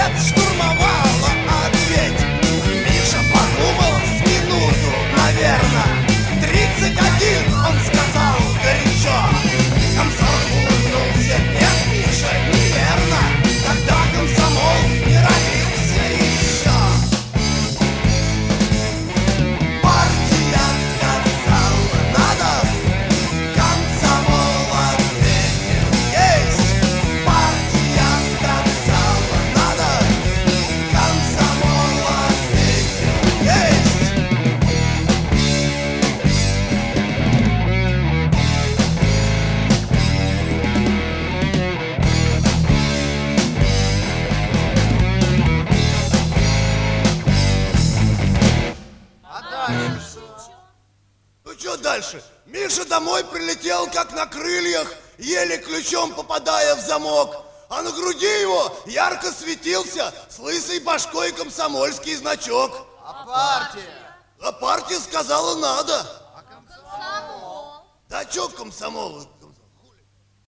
совет штурмовала, ответь. Миша подумал с минуту, наверно. 31, он сказал горячо. Комсорг улыбнулся, нет, Миша, неверно. Тогда комсомол не родился еще. Партия сказала надо, комсомол ответил есть. Партия сказала надо, комсомол ответил есть. Ну что дальше? Миша домой прилетел как на крыльях, еле ключом попадая в замок. А на груди его ярко светился с лысой башкой комсомольский значок. А партия? А партия сказала надо. А комсомол? Да чё комсомол?